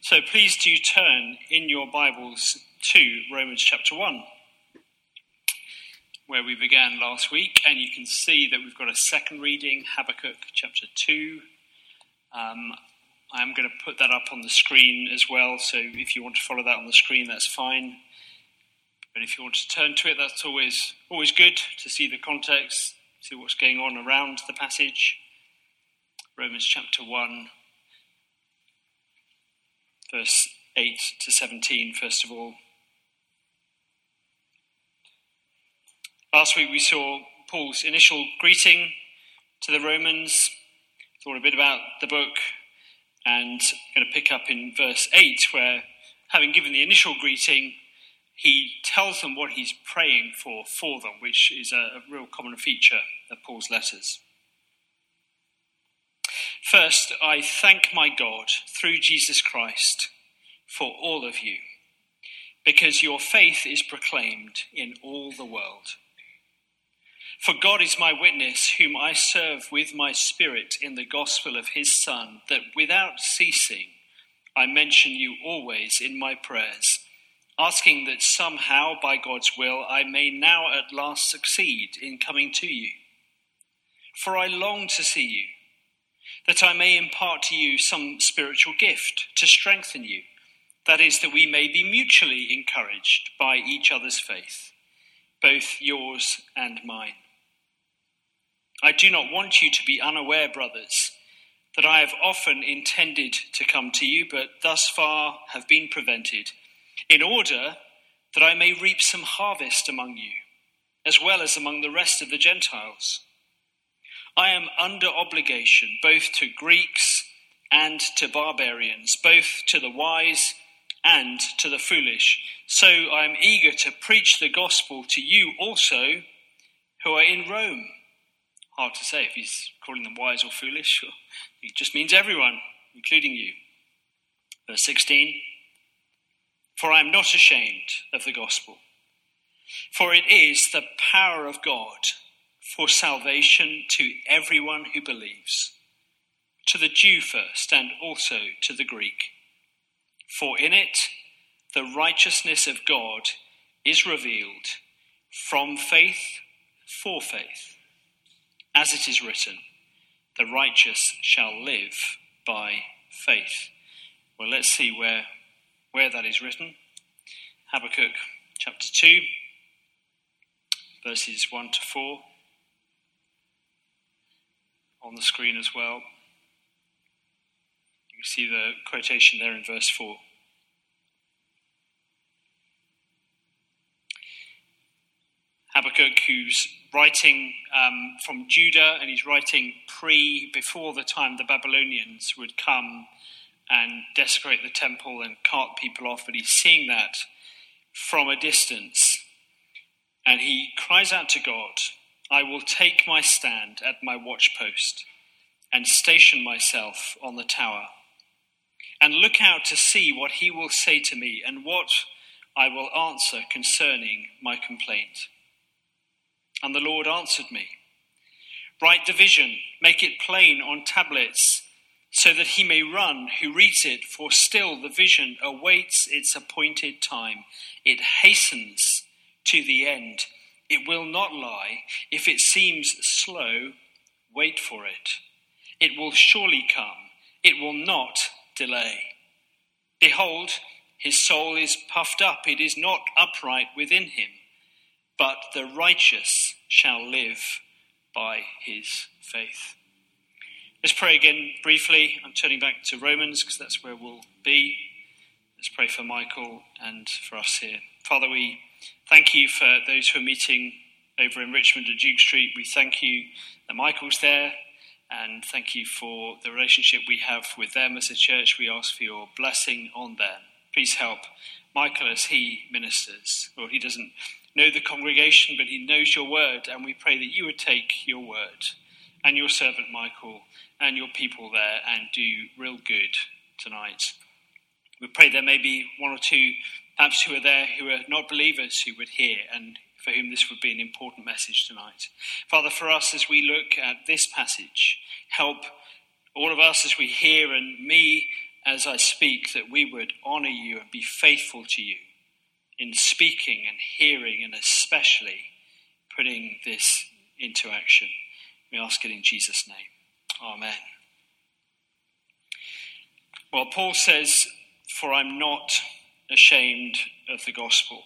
So please do turn in your Bibles to Romans chapter 1, where we began last week, and you can see that we've got a second reading, Habakkuk chapter 2. I'm going to put that up on the screen as well, so if you want to follow that on the screen, that's fine. But if you want to turn to it, that's always good to see the context, see what's going on around the passage. Romans chapter 1. Verse 8 to 17, first of all. Last week we saw Paul's initial greeting to the Romans, thought a bit about the book, and I'm going to pick up in verse 8, where, having given the initial greeting, he tells them what he's praying for them, which is a real common feature of Paul's letters. First, I thank my God through Jesus Christ for all of you, because your faith is proclaimed in all the world. For God is my witness, whom I serve with my spirit in the gospel of his Son, that without ceasing I mention you always in my prayers, asking that somehow by God's will I may now at last succeed in coming to you. For I long to see you, that I may impart to you some spiritual gift to strengthen you, that is, that we may be mutually encouraged by each other's faith, both yours and mine. I do not want you to be unaware, brothers, that I have often intended to come to you, but thus far have been prevented, in order that I may reap some harvest among you, as well as among the rest of the Gentiles. I am under obligation both to Greeks and to barbarians, both to the wise and to the foolish. So I am eager to preach the gospel to you also who are in Rome. Hard to say if he's calling them wise or foolish. It just means everyone, including you. Verse 16. For I am not ashamed of the gospel, for it is the power of God for salvation to everyone who believes, to the Jew first and also to the Greek. For in it the righteousness of God is revealed from faith for faith, as it is written, the righteous shall live by faith. Well, let's see where that is written. Habakkuk chapter 2, verses 1 to 4. On the screen as well. You can see the quotation there in verse 4. Habakkuk, who's writing from Judah, and he's writing before the time the Babylonians would come and desecrate the temple and cart people off, but he's seeing that from a distance. And he cries out to God, I will take my stand at my watchpost and station myself on the tower and look out to see what he will say to me and what I will answer concerning my complaint. And the Lord answered me, write the vision, make it plain on tablets so that he may run who reads it, for still the vision awaits its appointed time. It hastens to the end. It will not lie. If it seems slow, wait for it. It will surely come. It will not delay. Behold, his soul is puffed up. It is not upright within him. But the righteous shall live by his faith. Let's pray again briefly. I'm turning back to Romans because that's where we'll be. Let's pray for Michael and for us here. Father, we thank you for those who are meeting over in Richmond at Duke Street. We thank you that Michael's there, and thank you for the relationship we have with them as a church. We ask for your blessing on them. Please help Michael as he ministers. Lord, he doesn't know the congregation, but he knows your word, and we pray that you would take your word and your servant Michael and your people there and do real good tonight. We pray there may be one or two perhaps who are there who are not believers who would hear, and for whom this would be an important message tonight. Father, for us as we look at this passage, help all of us as we hear, and me as I speak, that we would honour you and be faithful to you in speaking and hearing, and especially putting this into action. We ask it in Jesus' name. Amen. Well, Paul says, "For I'm not ashamed of the gospel."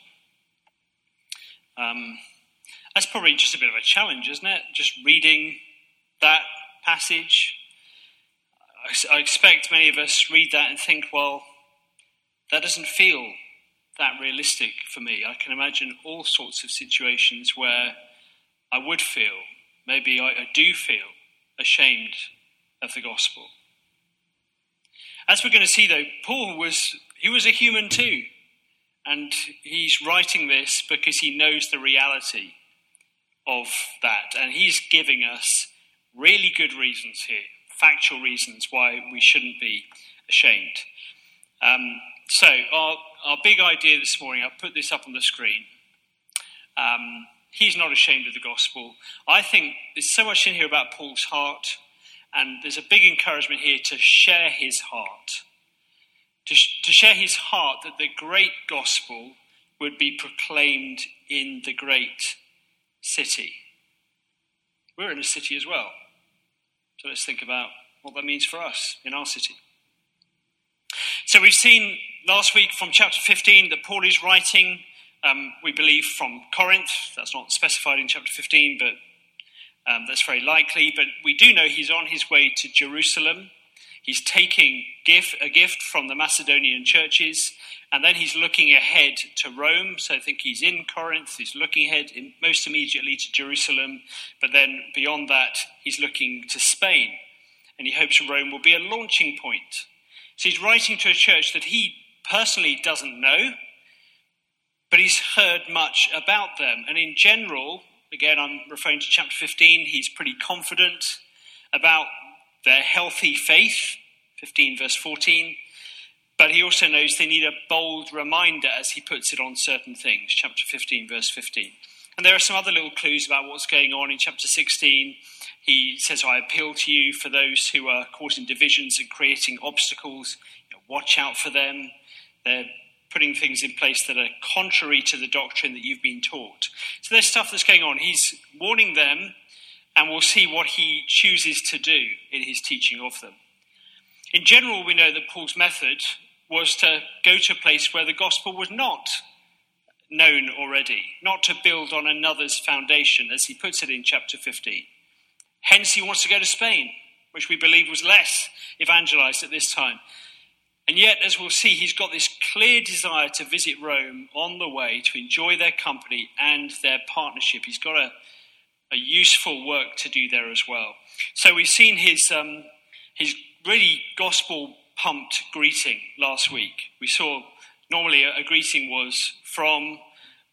That's probably just a bit of a challenge, isn't it? Just reading that passage. I expect many of us read that and think, well, that doesn't feel that realistic for me. I can imagine all sorts of situations where I would feel, maybe I do feel, ashamed of the gospel. As we're going to see, though, Paul was a human too. And he's writing this because he knows the reality of that. And he's giving us really good reasons here, factual reasons why we shouldn't be ashamed. So our big idea this morning, I'll put this up on the screen. He's not ashamed of the gospel. I think there's so much in here about Paul's heart, and there's a big encouragement here to share his heart. To share his heart that the great gospel would be proclaimed in the great city. We're in a city as well. So let's think about what that means for us in our city. So we've seen last week from chapter 15 that Paul is writing, we believe, from Corinth. That's not specified in chapter 15, but that's very likely. But we do know he's on his way to Jerusalem. He's taking a gift from the Macedonian churches, and then he's looking ahead to Rome. So I think he's in Corinth, he's looking ahead most immediately to Jerusalem, but then beyond that, he's looking to Spain, and he hopes Rome will be a launching point. So he's writing to a church that he personally doesn't know, but he's heard much about them. And in general, again, I'm referring to chapter 15, he's pretty confident about their healthy faith, 15 verse 14, but he also knows they need a bold reminder, as he puts it, on certain things, chapter 15 verse 15. And there are some other little clues about what's going on in chapter 16. He says, "I appeal to you for those who are causing divisions and creating obstacles. Watch out for them. They're putting things in place that are contrary to the doctrine that you've been taught." So there's stuff that's going on. He's warning them, and we'll see what he chooses to do in his teaching of them. In general, we know that Paul's method was to go to a place where the gospel was not known already, not to build on another's foundation, as he puts it in chapter 15. Hence, he wants to go to Spain, which we believe was less evangelized at this time. And yet, as we'll see, he's got this clear desire to visit Rome on the way, to enjoy their company and their partnership. He's got a useful work to do there as well. So we've seen his really gospel-pumped greeting last week. We saw normally a greeting was from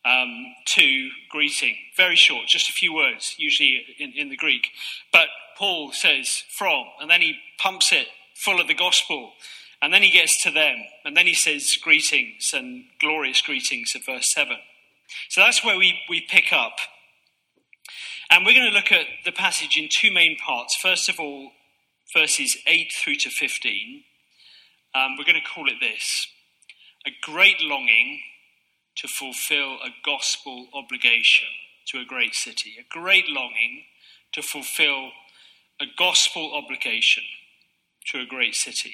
to greeting. Very short, just a few words, usually in the Greek. But Paul says from, and then he pumps it full of the gospel. And then he gets to them, and then he says greetings and glorious greetings at verse 7. So that's where we pick up. And we're going to look at the passage in two main parts. First of all, verses 8 through to 15. We're going to call it this: a great longing to fulfill a gospel obligation to a great city. A great longing to fulfill a gospel obligation to a great city.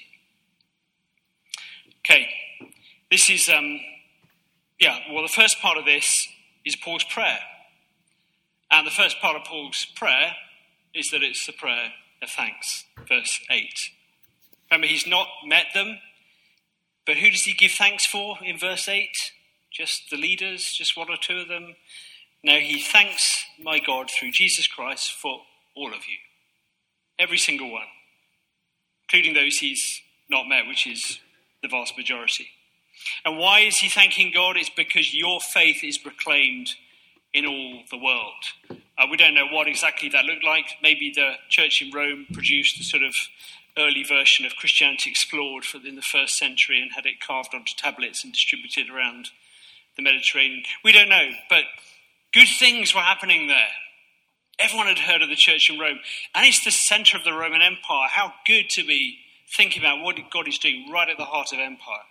Okay, this is, the first part of this is Paul's prayer. And the first part of Paul's prayer is that it's the prayer of thanks, verse 8. Remember, he's not met them, but who does he give thanks for in verse 8? Just the leaders, just one or two of them? No, he thanks my God through Jesus Christ for all of you. Every single one, including those he's not met, which is the vast majority. And why is he thanking God? It's because your faith is proclaimed in all the world. We don't know what exactly that looked like. Maybe the church in Rome produced a sort of early version of Christianity Explored in the first century and had it carved onto tablets and distributed around the Mediterranean. We don't know, but good things were happening there. Everyone had heard of the church in Rome, and it's the centre of the Roman Empire. How good to be thinking about what God is doing right at the heart of empire.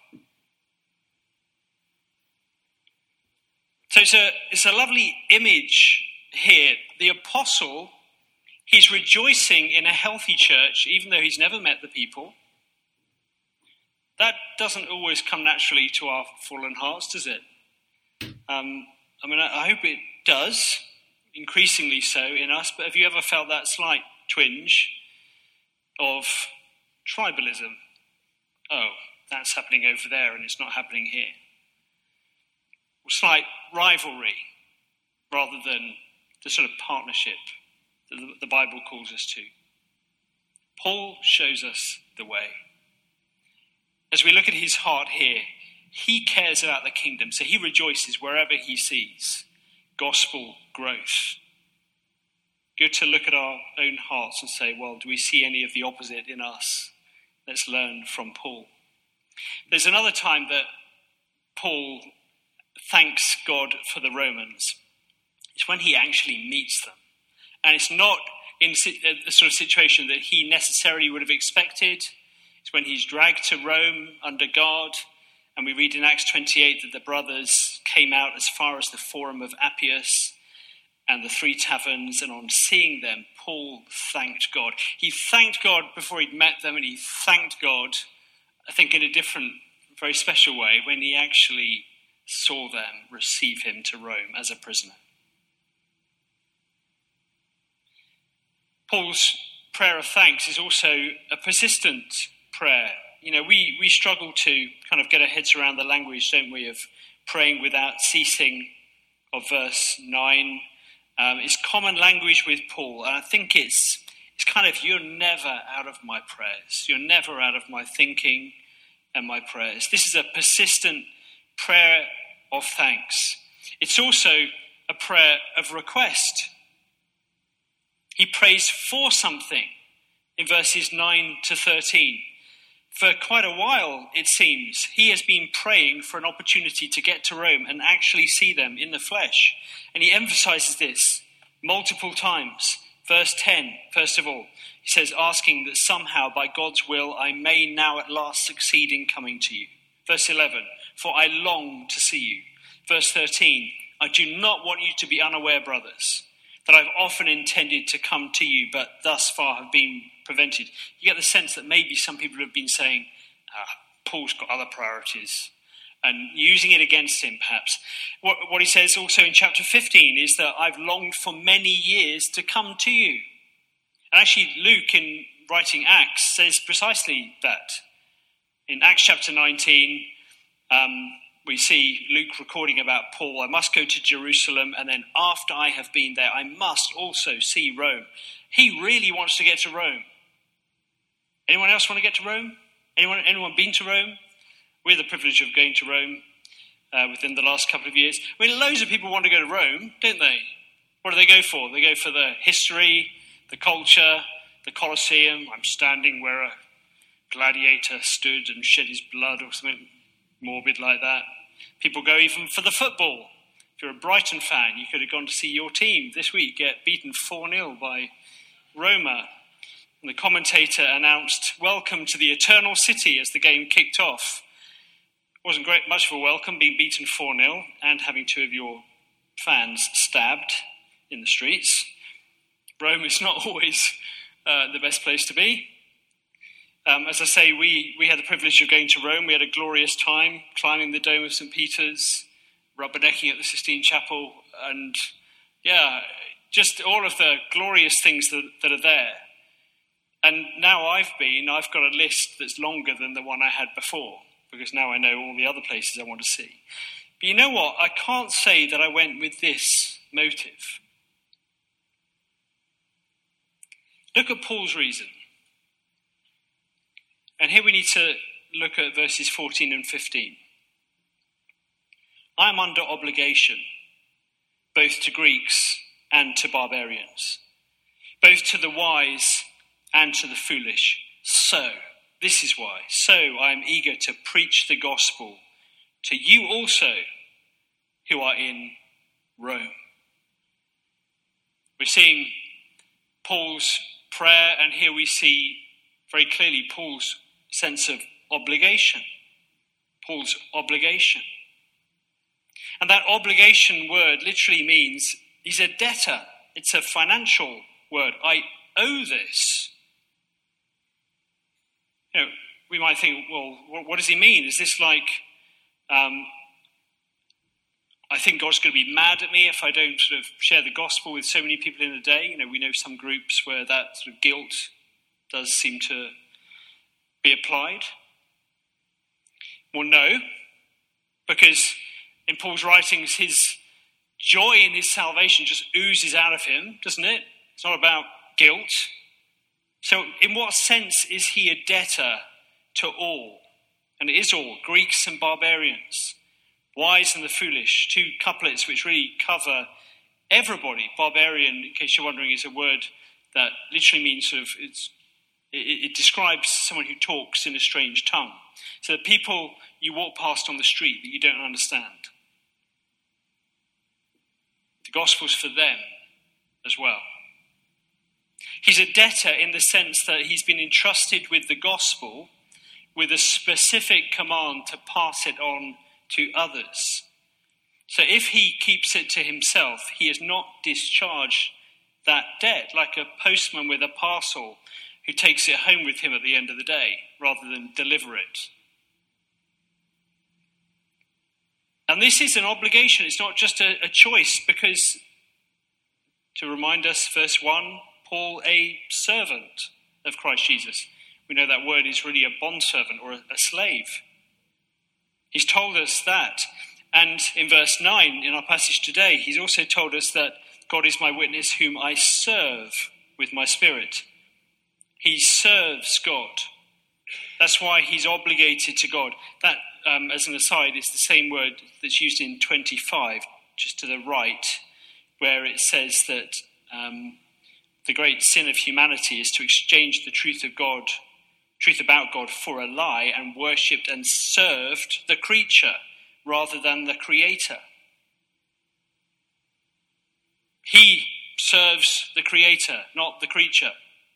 So it's a lovely image here. The apostle, he's rejoicing in a healthy church, even though he's never met the people. That doesn't always come naturally to our fallen hearts, does it? I hope it does, increasingly so in us, but have you ever felt that slight twinge of tribalism? Oh, that's happening over there and it's not happening here. Or slight rivalry rather than the sort of partnership that the Bible calls us to. Paul shows us the way. As we look at his heart here, he cares about the kingdom, so he rejoices wherever he sees gospel growth. Good to look at our own hearts and say, well, do we see any of the opposite in us? Let's learn from Paul. There's another time that Paul thanks God for the Romans. It's when he actually meets them. And it's not in the sort of situation that he necessarily would have expected. It's when he's dragged to Rome under guard. And we read in Acts 28 that the brothers came out as far as the Forum of Appius and the three taverns. And on seeing them, Paul thanked God. He thanked God before he'd met them. And he thanked God, I think, in a different, very special way when he actually saw them receive him to Rome as a prisoner. Paul's prayer of thanks is also a persistent prayer. You know, we struggle to kind of get our heads around the language, don't we, of praying without ceasing, of verse 9. It's common language with Paul, and I think it's kind of, you're never out of my prayers. You're never out of my thinking and my prayers. This is a persistent prayer of thanks. It's also a prayer of request. He prays for something in verses 9 to 13. For quite a while, it seems, he has been praying for an opportunity to get to Rome and actually see them in the flesh. And he emphasizes this multiple times. Verse 10, first of all, he says, asking that somehow by God's will I may now at last succeed in coming to you. Verse 11, for I long to see you. Verse 13, I do not want you to be unaware, brothers, that I've often intended to come to you, but thus far have been prevented. You get the sense that maybe some people have been saying, Paul's got other priorities, and using it against him, perhaps. What he says also in chapter 15 is that I've longed for many years to come to you. And actually, Luke, in writing Acts, says precisely that. In Acts chapter 19, we see Luke recording about Paul. I must go to Jerusalem, and then after I have been there, I must also see Rome. He really wants to get to Rome. Anyone else want to get to Rome? Anyone been to Rome? We had the privilege of going to Rome within the last couple of years. I mean, loads of people want to go to Rome, don't they? What do they go for? They go for the history, the culture, the Colosseum. I'm standing where a gladiator stood and shed his blood, or something morbid like that. People go even for the football. If you're a Brighton fan, you could have gone to see your team this week get beaten 4-0 by Roma. And the commentator announced, welcome to the eternal city as the game kicked off. It wasn't much of a welcome, being beaten 4-0 and having two of your fans stabbed in the streets. Rome is not always the best place to be. As I say, we had the privilege of going to Rome. We had a glorious time climbing the Dome of St. Peter's, rubbernecking at the Sistine Chapel, and just all of the glorious things that are there. And now I've got a list that's longer than the one I had before, because now I know all the other places I want to see. But you know what? I can't say that I went with this motive. Look at Paul's reason. And here we need to look at verses 14 and 15. I am under obligation, both to Greeks and to barbarians, both to the wise and to the foolish. So, this is why. So I am eager to preach the gospel to you also who are in Rome. We're seeing Paul's prayer, and here we see very clearly Paul's sense of obligation. Paul's obligation. And that obligation word literally means he's a debtor. It's a financial word. I owe this. We might think, well, what does he mean? Is this like, I think God's going to be mad at me if I don't sort of share the gospel with so many people in a day? We know some groups where that sort of guilt does seem to be applied. Well, no, because in Paul's writings, his joy in his salvation just oozes out of him, doesn't it? It's not about guilt. So in what sense is he a debtor to all? And it is all, Greeks and barbarians, wise and the foolish, two couplets which really cover everybody. Barbarian, in case you're wondering, is a word that literally means sort of, it describes someone who talks in a strange tongue. So the people you walk past on the street that you don't understand. The gospel's for them as well. He's a debtor in the sense that he's been entrusted with the gospel with a specific command to pass it on to others. So if he keeps it to himself, he has not discharged that debt, like a postman with a parcel who takes it home with him at the end of the day rather than deliver it. And this is an obligation. It's not just a choice, because, to remind us, verse 1, Paul, a servant of Christ Jesus. We know that word is really a bondservant or a slave. He's told us that. And in verse 9, in our passage today, he's also told us that God is my witness whom I serve with my spirit. He serves God. That's why he's obligated to God. That, as an aside, is the same word that's used in 25, just to the right, where it says that the great sin of humanity is to exchange the truth about God for a lie, and worshipped and served the creature rather than the creator. He serves the creator, not the creature.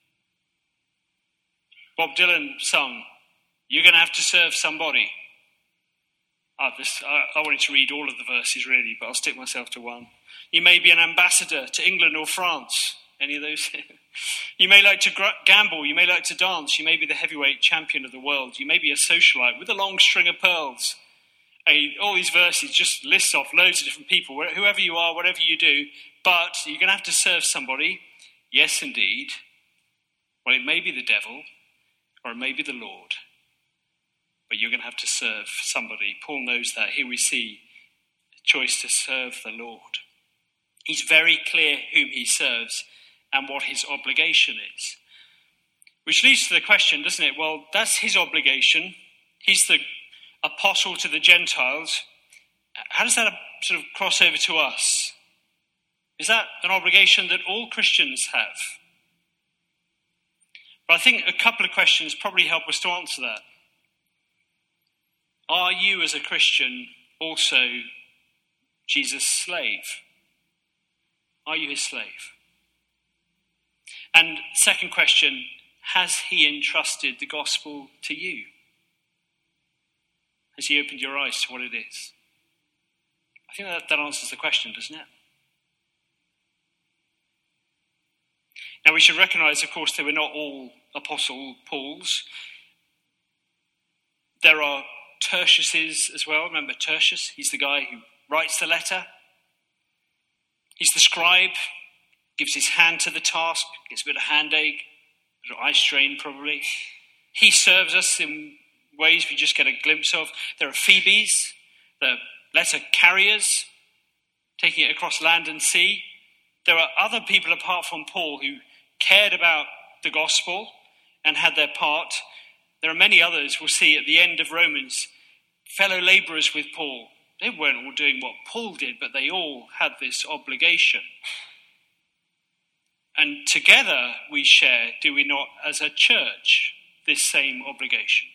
Bob Dylan sung, "You're going to have to serve somebody." I wanted to read all of the verses really, but I'll stick myself to one. You may be an ambassador to England or France. Any of those? You may like to gamble. You may like to dance. You may be the heavyweight champion of the world. You may be a socialite with a long string of pearls. All these verses just lists off loads of different people, whoever you are, whatever you do, but you're going to have to serve somebody. Yes, indeed. Well, it may be the devil, or it may be the Lord, but you're going to have to serve somebody. Paul knows that. Here we see a choice to serve the Lord. He's very clear whom he serves and what his obligation is. Which leads to the question, doesn't it? Well, that's his obligation. He's the apostle to the Gentiles. How does that sort of cross over to us? Is that an obligation that all Christians have? But I think a couple of questions probably help us to answer that. Are you, as a Christian, also Jesus' slave? Are you his slave? And second question, has he entrusted the gospel to you? Has he opened your eyes to what it is? I think that answers the question, doesn't it? Now we should recognise, of course, that we're not all Apostle Pauls. There are Tertiuses as well. Remember Tertius? He's the guy who writes the letter. He's the scribe, gives his hand to the task, gets a bit of handache, a bit of eye strain probably. He serves us in ways we just get a glimpse of. There are Phoebes, the letter carriers, taking it across land and sea. There are other people apart from Paul who cared about the gospel and had their part. There are many others we'll see at the end of Romans, fellow labourers with Paul. They weren't all doing what Paul did, but they all had this obligation. And together we share, do we not, as a church, this same obligation?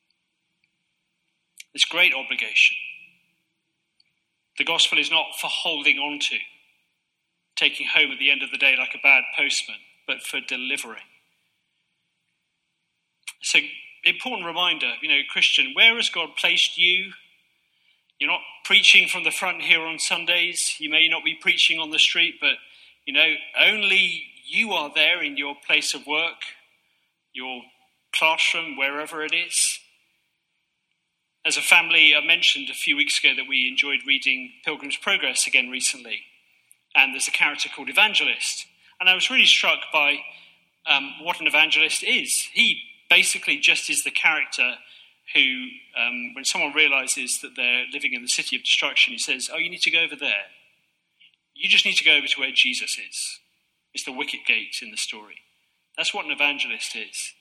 This great obligation. The gospel is not for holding on to, taking home at the end of the day like a bad postman, but for delivering. So important reminder, Christian, where has God placed you? You're not preaching from the front here on Sundays. You may not be preaching on the street, but, only you are there in your place of work, your classroom, wherever it is. As a family, I mentioned a few weeks ago that we enjoyed reading Pilgrim's Progress again recently. And there's a character called Evangelist. And I was really struck by what an evangelist is. He basically just is the character who, when someone realizes that they're living in the city of destruction, he says, you need to go over there. You just need to go over to where Jesus is. It's the wicket gate in the story. That's what an evangelist is.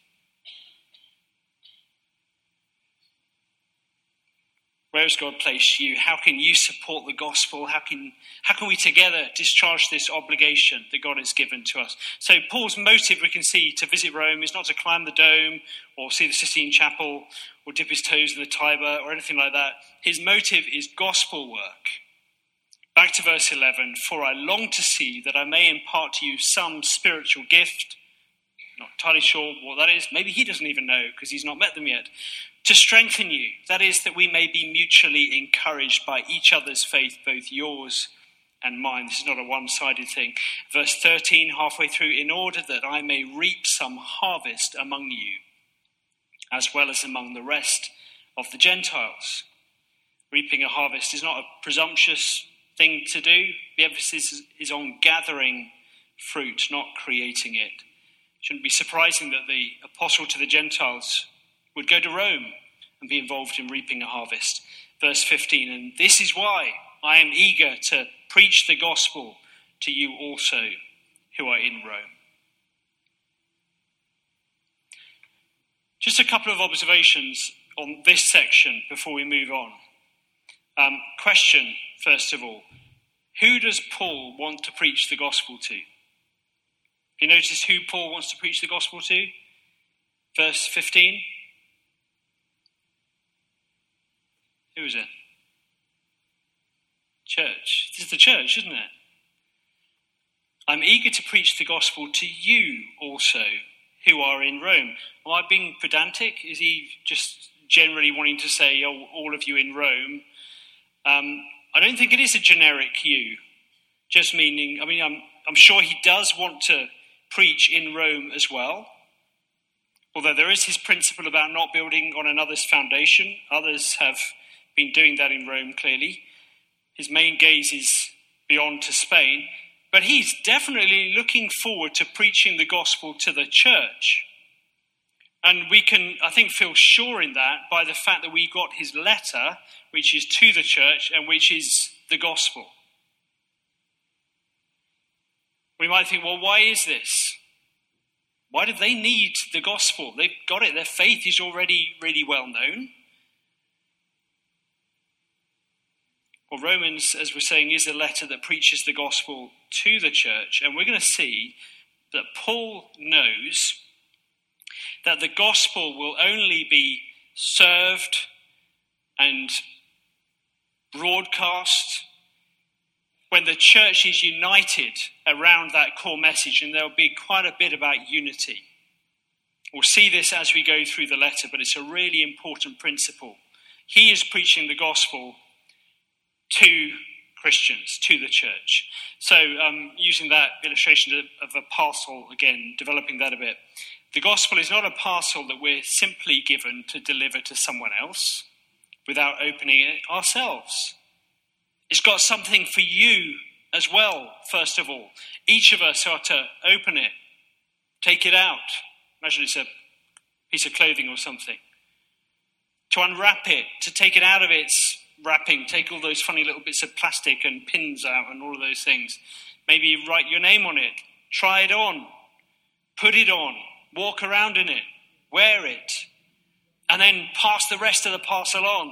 Where has God placed you? How can you support the gospel? How can we together discharge this obligation that God has given to us? So Paul's motive, we can see, to visit Rome is not to climb the dome or see the Sistine Chapel or dip his toes in the Tiber or anything like that. His motive is gospel work. Back to verse 11. For I long to see that I may impart to you some spiritual gift. Not entirely sure what that is. Maybe he doesn't even know because he's not met them yet. To strengthen you, that is, that we may be mutually encouraged by each other's faith, both yours and mine. This is not a one-sided thing. Verse 13, halfway through, in order that I may reap some harvest among you, as well as among the rest of the Gentiles. Reaping a harvest is not a presumptuous thing to do. The emphasis is on gathering fruit, not creating it. It shouldn't be surprising that the apostle to the Gentiles would go to Rome and be involved in reaping a harvest. Verse 15, and this is why I am eager to preach the gospel to you also who are in Rome. Just a couple of observations on this section before we move on. Question, first of all, who does Paul want to preach the gospel to? You notice who Paul wants to preach the gospel to? Verse 15. Who is it? Church. This is the church, isn't it? I'm eager to preach the gospel to you also who are in Rome. Am I being pedantic? Is he just generally wanting to say, all of you in Rome? I don't think it is a generic you. Just meaning, I'm sure he does want to preach in Rome as well. Although there is his principle about not building on another's foundation. Others have been doing that in Rome, clearly. His main gaze is beyond to Spain. But he's definitely looking forward to preaching the gospel to the church. And we can, I think, feel sure in that by the fact that we got his letter, which is to the church and which is the gospel. We might think, well, why is this? Why do they need the gospel? They've got it. Their faith is already really well known. Well, Romans, as we're saying, is a letter that preaches the gospel to the church. And we're going to see that Paul knows that the gospel will only be served and broadcast when the church is united around that core message, and there'll be quite a bit about unity. We'll see this as we go through the letter, but it's a really important principle. He is preaching the gospel to Christians, to the church. So using that illustration of a parcel, again, developing that a bit. The gospel is not a parcel that we're simply given to deliver to someone else without opening it ourselves. It's got something for you as well, first of all. Each of us are to open it, take it out. Imagine it's a piece of clothing or something. To unwrap it, to take it out of its wrapping, take all those funny little bits of plastic and pins out and all of those things. Maybe write your name on it, try it on, put it on, walk around in it, wear it, and then pass the rest of the parcel on.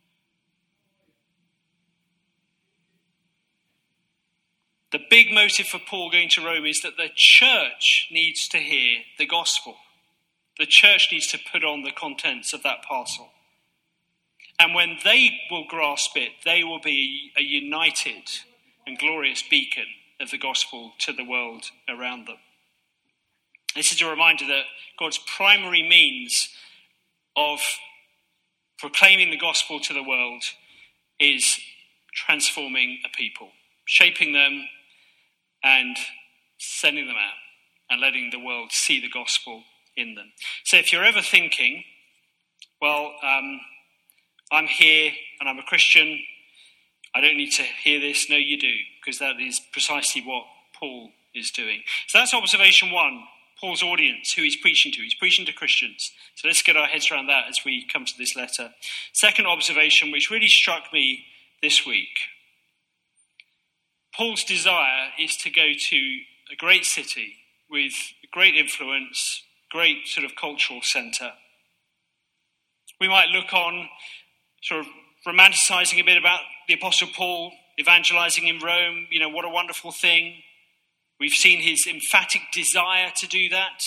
The big motive for Paul going to Rome is that the church needs to hear the gospel. The church needs to put on the contents of that parcel. And when they will grasp it, they will be a united and glorious beacon of the gospel to the world around them. This is a reminder that God's primary means of proclaiming the gospel to the world is transforming a people, shaping them and sending them out and letting the world see the gospel in them. So if you're ever thinking, well, I'm here and I'm a Christian, I don't need to hear this. No, you do, because that is precisely what Paul is doing. So that's observation one, Paul's audience, who he's preaching to. He's preaching to Christians. So let's get our heads around that as we come to this letter. Second observation, which really struck me this week. Paul's desire is to go to a great city with great influence, great sort of cultural centre. We might look on sort of romanticising a bit about the Apostle Paul evangelising in Rome. You know, what a wonderful thing. We've seen his emphatic desire to do that.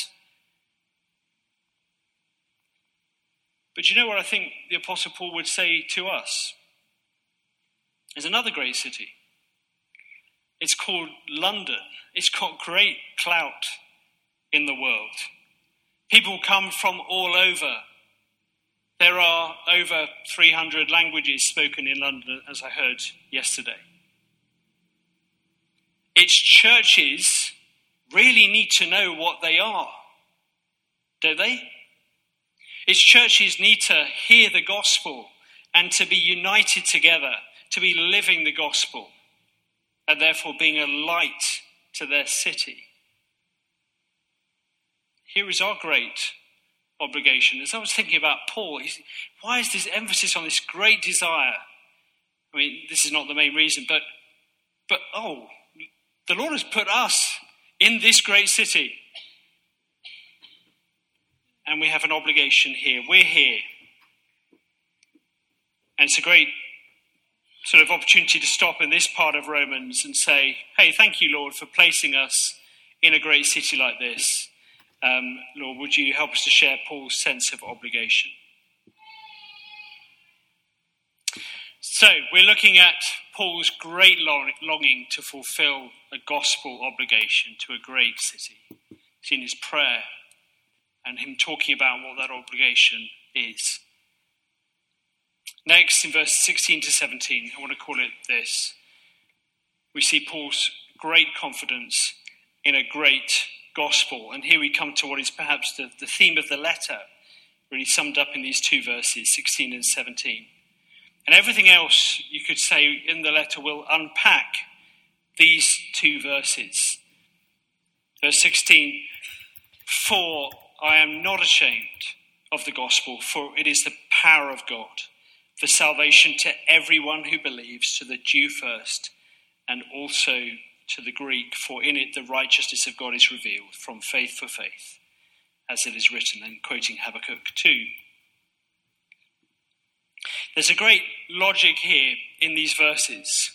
But you know what I think the Apostle Paul would say to us? There's another great city. It's called London. It's got great clout in the world. People come from all over. There are over 300 languages spoken in London, as I heard yesterday. Its churches really need to know what they are, don't they? Its churches need to hear the gospel and to be united together, to be living the gospel, and therefore being a light to their city. Here is our great obligation. As I was thinking about Paul, why is this emphasis on this great desire? I mean, this is not the main reason, but the Lord has put us in this great city. And we have an obligation here. We're here. And it's a great sort of opportunity to stop in this part of Romans and say, hey, thank you, Lord, for placing us in a great city like this. Lord, would you help us to share Paul's sense of obligation? So we're looking at Paul's great longing to fulfill a gospel obligation to a great city. It's in his prayer and him talking about what that obligation is. Next, in verses 16 to 17, I want to call it this. We see Paul's great confidence in a great gospel. And here we come to what is perhaps the theme of the letter, really summed up in these two verses, 16 and 17. And everything else you could say in the letter will unpack these two verses. Verse 16, for I am not ashamed of the gospel, for it is the power of God for salvation to everyone who believes, to the Jew first, and also to the Greek, for in it the righteousness of God is revealed from faith for faith, as it is written, and quoting Habakkuk 2. There's a great logic here in these verses,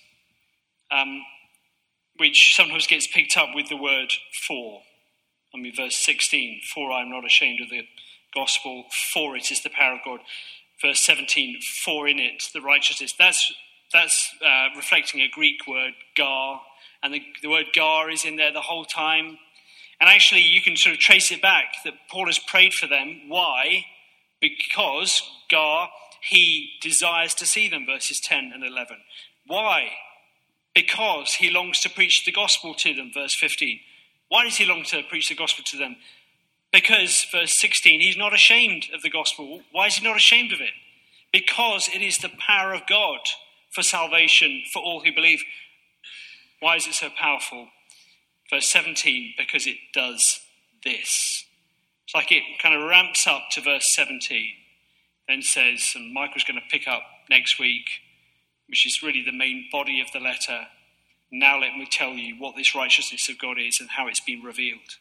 which sometimes gets picked up with the word for. I mean, verse 16, for I am not ashamed of the gospel, for it is the power of God. Verse 17, for in it the righteousness. That's reflecting a Greek word, gar, and the word gar is in there the whole time. And actually, you can sort of trace it back, that Paul has prayed for them. Why? Because gar, he desires to see them, verses 10 and 11. Why? Because he longs to preach the gospel to them, verse 15. Why does he long to preach the gospel to them? Because, verse 16, he's not ashamed of the gospel. Why is he not ashamed of it? Because it is the power of God for salvation for all who believe. Why is it so powerful? Verse 17, because it does this. It's like it kind of ramps up to verse 17, then says, and Michael's going to pick up next week, which is really the main body of the letter. Now let me tell you what this righteousness of God is and how it's been revealed.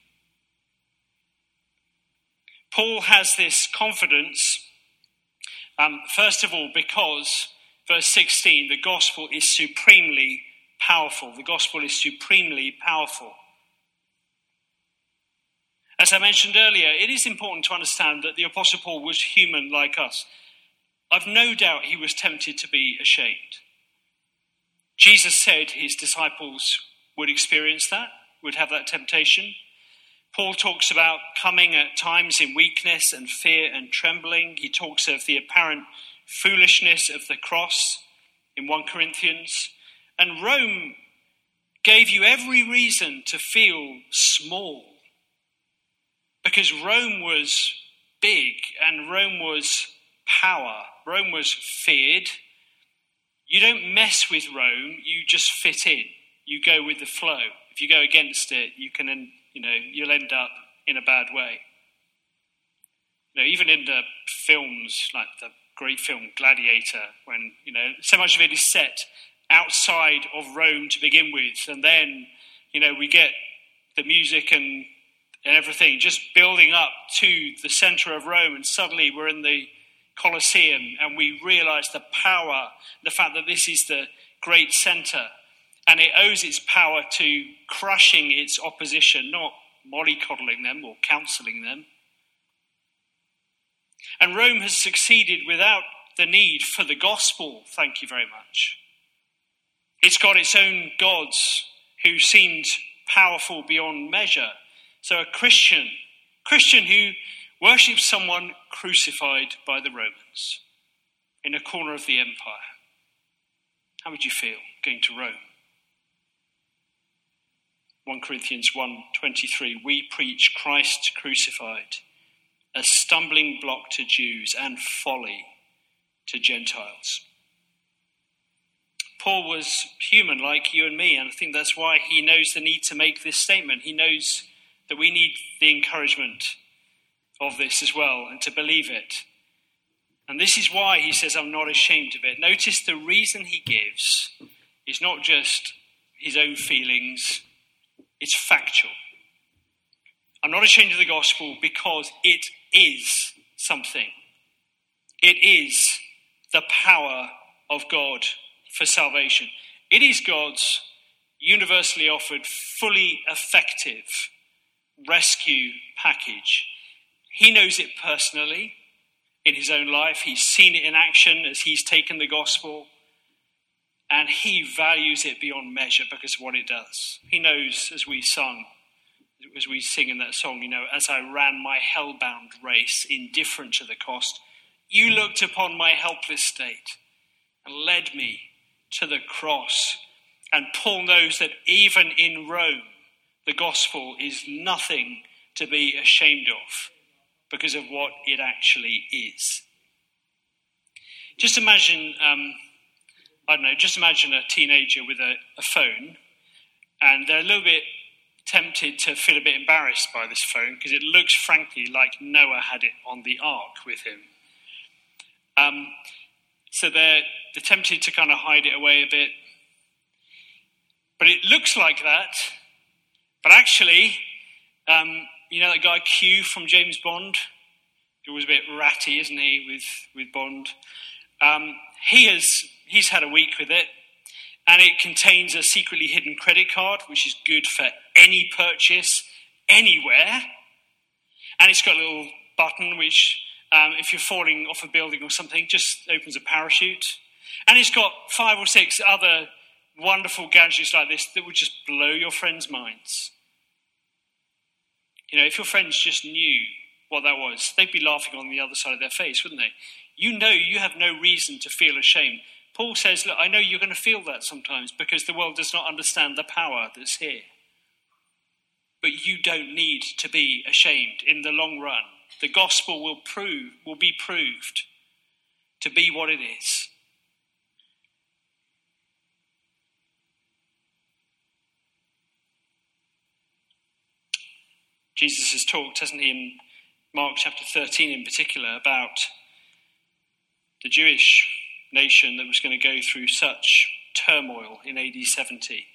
Paul has this confidence, first of all, because, verse 16, the gospel is supremely powerful. The gospel is supremely powerful. As I mentioned earlier, it is important to understand that the Apostle Paul was human like us. I've no doubt he was tempted to be ashamed. Jesus said his disciples would experience that, would have that temptation. Paul talks about coming at times in weakness and fear and trembling. He talks of the apparent foolishness of the cross in 1 Corinthians. And Rome gave you every reason to feel small, because Rome was big and Rome was power. Rome was feared. You don't mess with Rome, you just fit in. You go with the flow. If you go against it, you'll end up in a bad way. Even in the films, like the great film Gladiator, when, so much of it is set outside of Rome to begin with, and then, we get the music and everything just building up to the center of Rome, and suddenly we're in the Colosseum, and we realize the power, the fact that this is the great center, and it owes its power to crushing its opposition, not mollycoddling them or counseling them. And Rome has succeeded without the need for the gospel, thank you very much. It's got its own gods who seemed powerful beyond measure. So a Christian who worships someone crucified by the Romans in a corner of the empire. How would you feel going to Rome? 1 Corinthians 1:23, we preach Christ crucified, a stumbling block to Jews and folly to Gentiles. Paul was human like you and me, and I think that's why he knows the need to make this statement. He knows that we need the encouragement of this as well, and to believe it. And this is why he says, I'm not ashamed of it. Notice the reason he gives is not just his own feelings, it's factual. I'm not ashamed of the gospel because it is something. It is the power of God for salvation. It is God's universally offered, fully effective rescue package. He knows it personally in his own life. He's seen it in action as he's taken the gospel, and he values it beyond measure because of what it does. He knows, as we sing in that song, as I ran my hell-bound race, indifferent to the cost, you looked upon my helpless state and led me to the cross. And Paul knows that even in Rome, the gospel is nothing to be ashamed of because of what it actually is. Just imagine, just imagine a teenager with a phone, and they're a little bit tempted to feel a bit embarrassed by this phone because it looks, frankly, like Noah had it on the ark with him. So they're tempted to kind of hide it away a bit. But it looks like that. But actually, that guy Q from James Bond? He was a bit ratty, isn't he, with Bond? He's had a week with it. And it contains a secretly hidden credit card, which is good for any purchase, anywhere. And it's got a little button which, if you're falling off a building or something, just opens a parachute. And it's got 5 or 6 other wonderful gadgets like this that would just blow your friends' minds. If your friends just knew what that was, they'd be laughing on the other side of their face, wouldn't they? You have no reason to feel ashamed. Paul says, look, I know you're going to feel that sometimes because the world does not understand the power that's here. But you don't need to be ashamed in the long run. The gospel will be proved to be what it is. Jesus has talked, hasn't he, in Mark chapter 13 in particular, about the Jewish nation that was going to go through such turmoil in AD 70.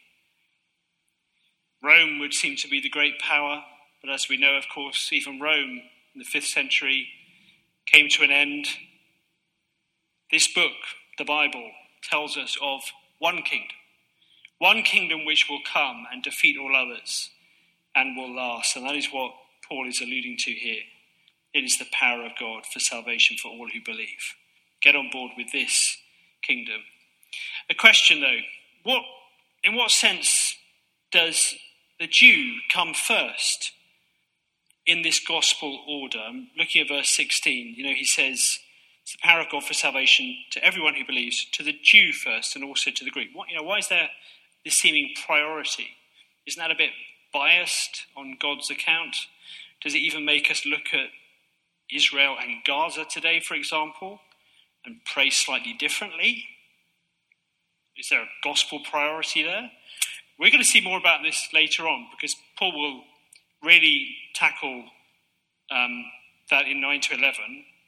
Rome would seem to be the great power, but as we know, of course, even Rome in the 5th century came to an end. This book, the Bible, tells us of one kingdom which will come and defeat all others and will last. And that is what Paul is alluding to here. It is the power of God for salvation for all who believe. Get on board with this kingdom. A question though, in what sense does the Jew come first? in this gospel order. I'm looking at verse 16. He says, it's the power of God for salvation to everyone who believes, to the Jew first and also to the Greek. Why is there this seeming priority? Isn't that a bit biased on God's account? Does it even make us look at Israel and Gaza today, for example, and pray slightly differently? Is there a gospel priority there? We're going to see more about this later on, because Paul will really tackle that in 9 to 11.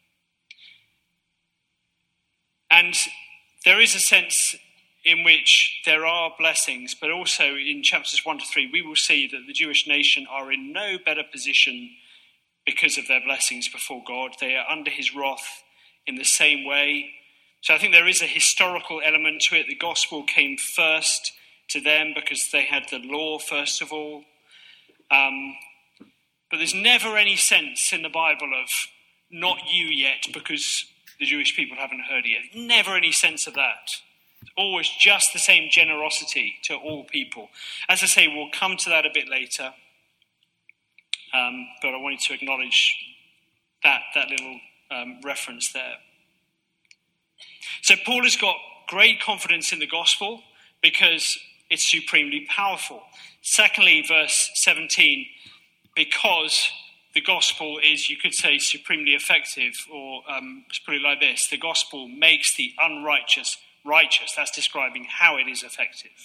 And there is a sense in which there are blessings, but also in chapters 1 to 3, we will see that the Jewish nation are in no better position because of their blessings before God. They are under his wrath in the same way. So I think there is a historical element to it. The gospel came first to them because they had the law first of all. But there's never any sense in the Bible of not you yet because the Jewish people haven't heard it yet. Never any sense of that. Always just the same generosity to all people. As I say, we'll come to that a bit later. But I wanted to acknowledge that little reference there. So Paul has got great confidence in the gospel because it's supremely powerful. Secondly, verse 17, because the gospel is, you could say, supremely effective, or let's put it like this, the gospel makes the unrighteous righteous. That's describing how it is effective.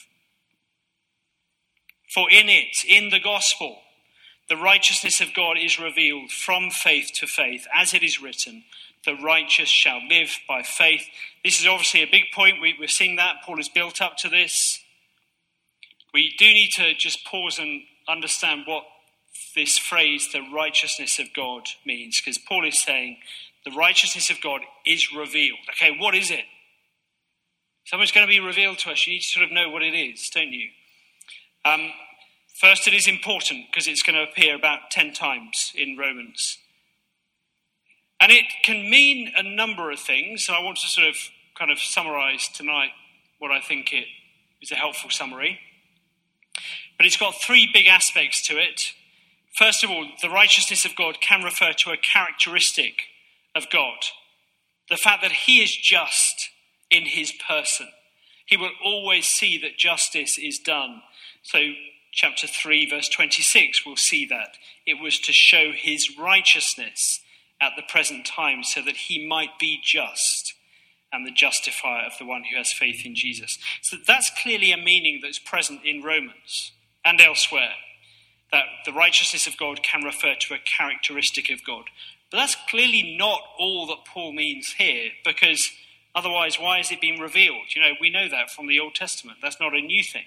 For in it, in the gospel, the righteousness of God is revealed from faith to faith, as it is written, the righteous shall live by faith. This is obviously a big point. We're seeing that. Paul has built up to this. We do need to just pause and understand what this phrase, the righteousness of God, means, because Paul is saying the righteousness of God is revealed. Okay, what is it? Something's going to be revealed to us. You need to sort of know what it is, don't you? First, it is important because it's going to appear about 10 times in Romans. And it can mean a number of things. And I want to sort of kind of summarize tonight what I think it is a helpful summary. But it's got three big aspects to it. First of all, the righteousness of God can refer to a characteristic of God. The fact that he is just in his person. He will always see that justice is done. So chapter 3, verse 26, we'll see that. It was to show his righteousness at the present time so that he might be just and the justifier of the one who has faith in Jesus. So that's clearly a meaning that's present in Romans and elsewhere, that the righteousness of God can refer to a characteristic of God. But that's clearly not all that Paul means here, because otherwise, why is it being revealed? We know that from the Old Testament. That's not a new thing.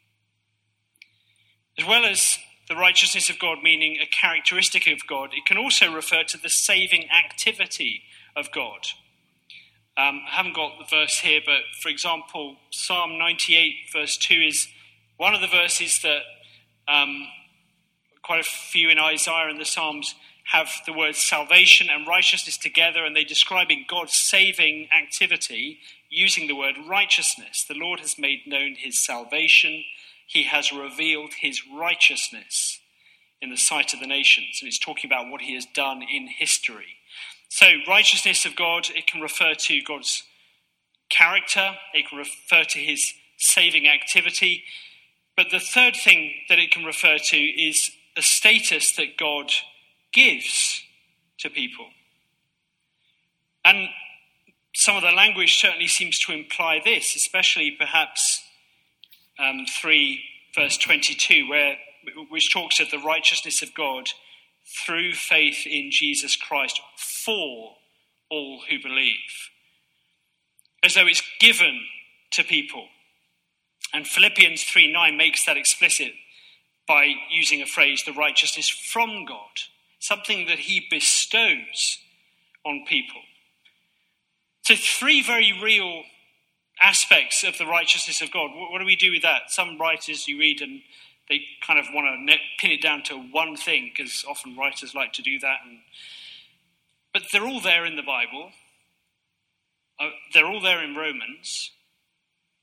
As well as the righteousness of God meaning a characteristic of God, it can also refer to the saving activity of God. I haven't got the verse here, but for example, Psalm 98 verse 2 is one of the verses that quite a few in Isaiah and the Psalms have the words salvation and righteousness together, and they're describing God's saving activity using the word righteousness. The Lord has made known his salvation. He has revealed his righteousness in the sight of the nations. And it's talking about what he has done in history. So righteousness of God, it can refer to God's character. It can refer to his saving activity. But the third thing that it can refer to is a status that God gives to people. And some of the language certainly seems to imply this, especially perhaps 3 verse 22, which talks of the righteousness of God through faith in Jesus Christ for all who believe, as though it's given to people. And Philippians 3:9 makes that explicit by using a phrase, the righteousness from God, something that he bestows on people. So three very real aspects of the righteousness of God. What do we do with that? Some writers you read and they kind of want to pin it down to one thing, because often writers like to do that. But they're all there in the Bible. They're all there in Romans.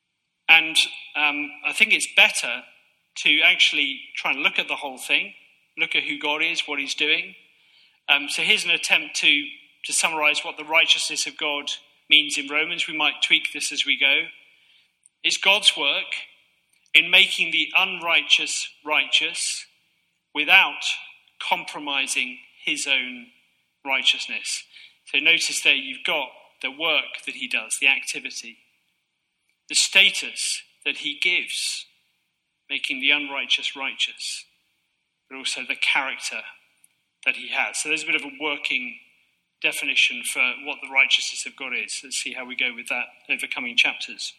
And I think it's better to actually try and look at the whole thing look at who God is, what he's doing. So here's an attempt to summarize what the righteousness of God means in Romans. We might tweak this as we go. It's God's work in making the unrighteous righteous without compromising his own righteousness. So notice there you've got the work that he does, the activity, the status that he gives, making the unrighteous righteous, but also the character that he has. So there's a bit of a working definition for what the righteousness of God is. Let's see how we go with that over coming chapters.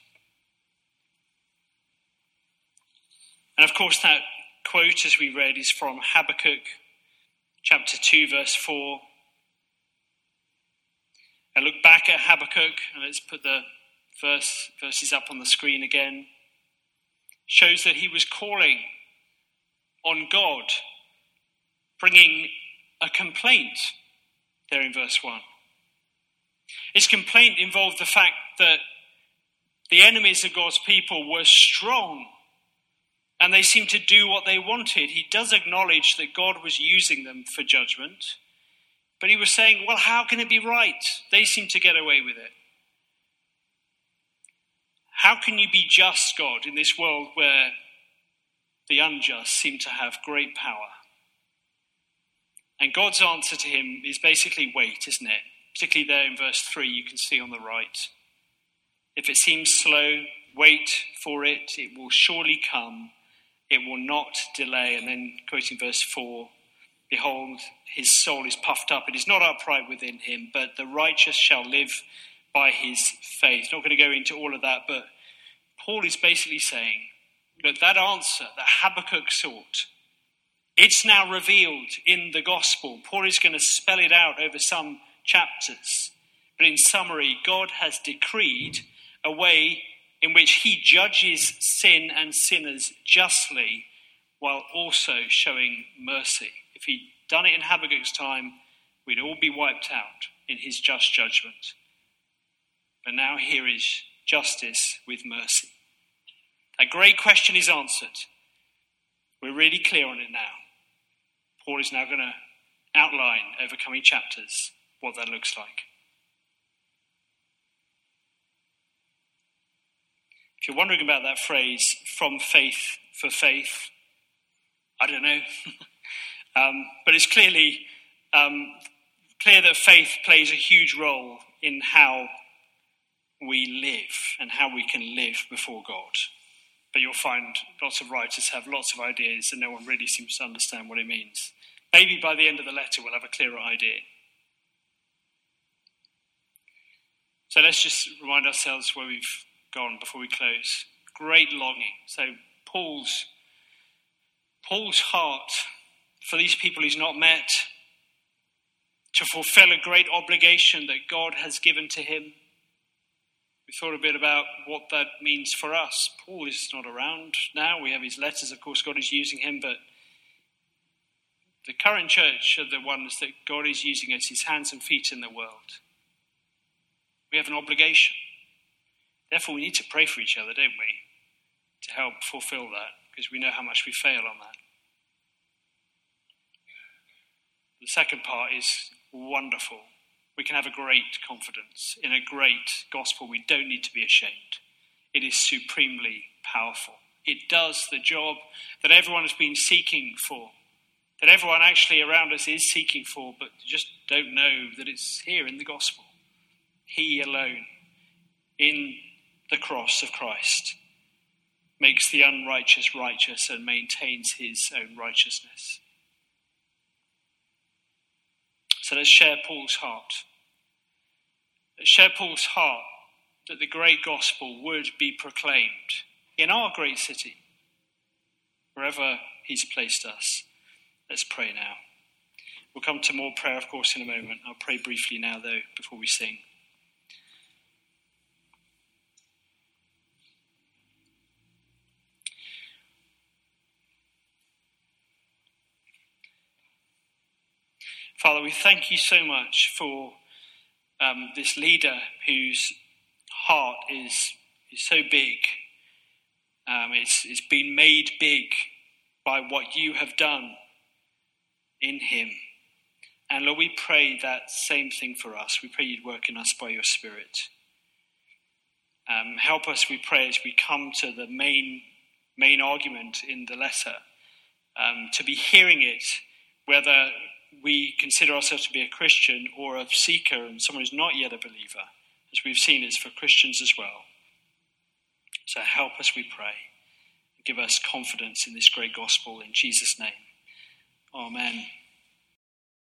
And of course that quote, as we read, is from Habakkuk chapter 2, verse 4. And look back at Habakkuk, and let's put the verses up on the screen again. Shows that he was calling on God, bringing a complaint there in verse 1. His complaint involved the fact that the enemies of God's people were strong and they seemed to do what they wanted. He does acknowledge that God was using them for judgment, but he was saying, well, how can it be right? They seem to get away with it. How can you be just, God, in this world where the unjust seem to have great power? And God's answer to him is basically wait, isn't it? Particularly there in verse 3, you can see on the right. If it seems slow, wait for it. It will surely come. It will not delay. And then quoting verse 4, behold, his soul is puffed up. It is not upright within him, but the righteous shall live by his faith. Not going to go into all of that, but Paul is basically saying, look, that answer that Habakkuk sought, it's now revealed in the gospel. Paul is going to spell it out over some chapters. But in summary, God has decreed a way in which he judges sin and sinners justly while also showing mercy. If he'd done it in Habakkuk's time, we'd all be wiped out in his just judgment. But now here is justice with mercy. That great question is answered. We're really clear on it now. Paul is now going to outline over coming chapters what that looks like. If you're wondering about that phrase, from faith for faith, I don't know. But it's clearly clear that faith plays a huge role in how we live and how we can live before God. But you'll find lots of writers have lots of ideas and no one really seems to understand what it means. Maybe by the end of the letter we'll have a clearer idea. So let's just remind ourselves where we've gone before we close. Great longing. So Paul's heart for these people he's not met, to fulfill a great obligation that God has given to him. We thought a bit about what that means for us. Paul is not around now. We have his letters. Of course, God is using him, but the current church are the ones that God is using as his hands and feet in the world. We have an obligation. Therefore, we need to pray for each other, don't we? To help fulfill that, because we know how much we fail on that. The second part is wonderful. We can have a great confidence in a great gospel. We don't need to be ashamed. It is supremely powerful. It does the job that everyone has been seeking for, that everyone actually around us is seeking for, but just don't know that it's here in the gospel. He alone, in the cross of Christ, makes the unrighteous righteous and maintains his own righteousness. So let's share Paul's heart. Let's share Paul's heart that the great gospel would be proclaimed in our great city, wherever he's placed us. Let's pray now. We'll come to more prayer, of course, in a moment. I'll pray briefly now, though, before we sing. Father, we thank you so much for this leader whose heart is so big. It's been made big by what you have done in him. And Lord, we pray that same thing for us. We pray you'd work in us by your Spirit. Help us, we pray, as we come to the main argument in the letter, to be hearing it, whether we consider ourselves to be a Christian or a seeker and someone who's not yet a believer. As we've seen, it's for Christians as well. So help us, we pray. Give us confidence in this great gospel in Jesus' name. Amen.